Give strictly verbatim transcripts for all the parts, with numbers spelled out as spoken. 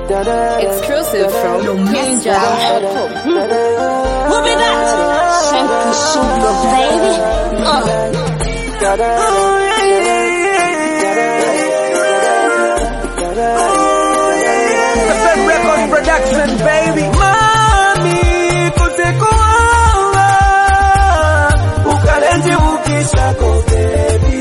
Exclusive from twin jams dot com. Who be that? Shanky Sugar, baby. Uh. The Fed Record Production, baby. Mami, kutekuwa ukalenji ukishako, baby.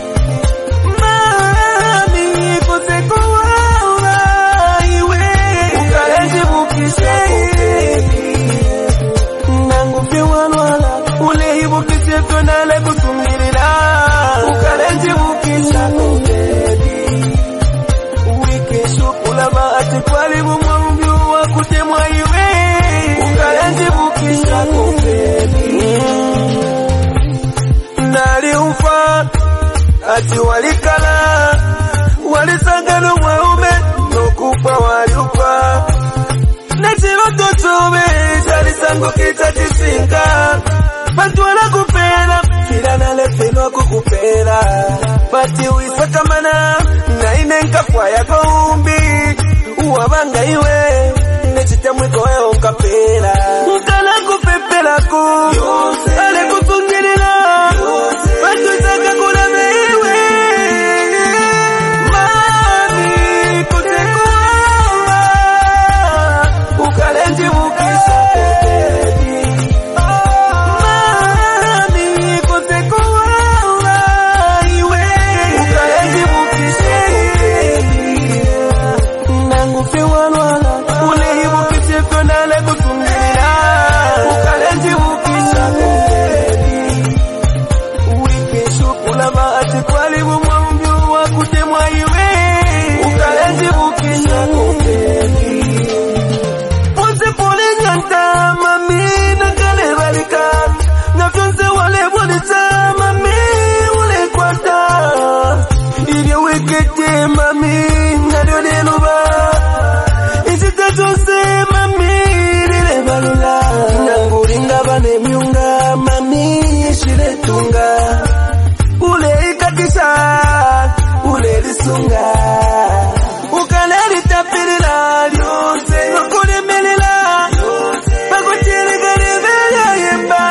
Mami, kutekuwa iwe ukalenji ukishako, baby. Nangu fiwanwala ule hibu kisefyo nale kutumilila ukalenji ukishako, baby. Wike shukula baati kwali bumwambi wa kutemwa iwe ukalenji ukishako, baby. Nali ufa ati walikala walisangano mweume nokupa waliupa nechiloto chobe chalisango kitatisinga bantu wala kupela kila nalepenwa kukupela bati uisakamana na inenka kwa yako umbi uwabanga iwe nechitamwiko weo nkapela ukala kupepela ku ale kutungilila batu isaka kuna mewe mami kutekuwa ukalenji ukishako, baby. Mami kutekuwa iwe ukalenji ukishako, baby. Nangu fiwanwala ule hibu kisefyo nale kutumilila ukalenji ukishako, baby. Wike shukula baati kwali bumwambi wa kutemwa iwe ukalenji ukishako, baby. Onse pole nyanta mami nakale balika navyonse wale bonita mami ule kwata ili wekete mami nalyo leluba isitatonse mami lile balula nangulinga bane myunga mami shiletunga ule ikatisha ule lisunga ukale litapilila lyose nokulimelila bakuchiligalibela yemba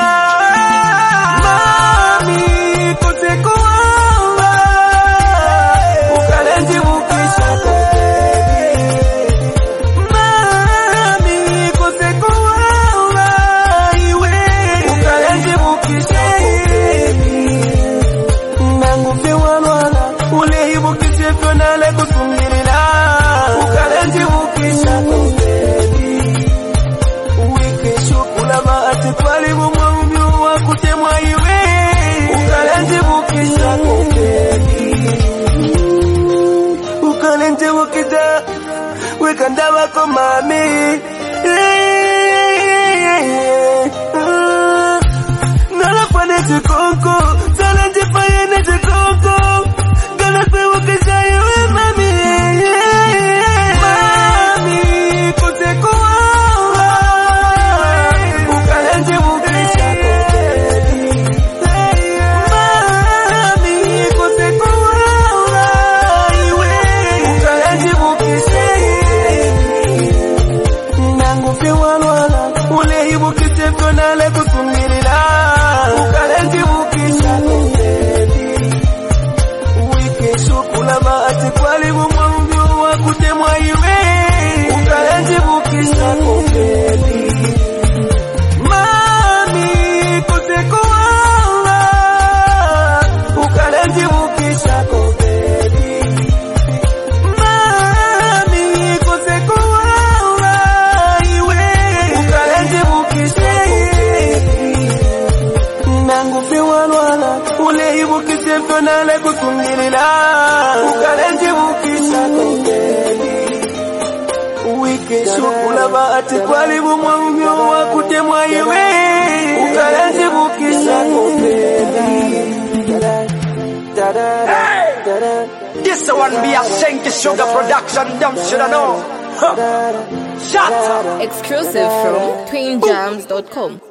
mami kutekuwa ukalenji ukishako, baby. Mami kutekuwa iwe ukalenji ukishako, baby. Nangu fiwanwala ule hibu kisefyo nale kutumilila ukalenji ukishako, baby. Wike shukula baati kwali bumwambi wa kutemwa iwe ukalenji ukishako, baby. Ukalenji ukita wekanda wako mami nalapane chikoko salenji fayene chikoko galape ukisha iwe mami mami kutekuwa ukalenji ukishako, baby. Mami kutekuwa iwe ukalenji ukishako, baby. Nangu fiwanwala ule hibu kisefyo nale kutumilila ukalenji ukishako, baby. Wike shukula baati kwali bumwambi wa kutemwa iwe ukalenji ukishako, baby. Mami kutekuwa ukalenji ukishako, baby. Mami kutekuwa iwe ukalenji ukishako, baby. Nangu fiwanwala ule hibu kisefyo nale kutumilila ukalenji ukishako, baby. Wike shukula baati kwali bumwambi wa kutemwa iwe ukalenji ukishako, baby. Hey! This one be a Shanky Sugar Production, them shoulda know. Huh. Shut up. Exclusive from twin jams dot com.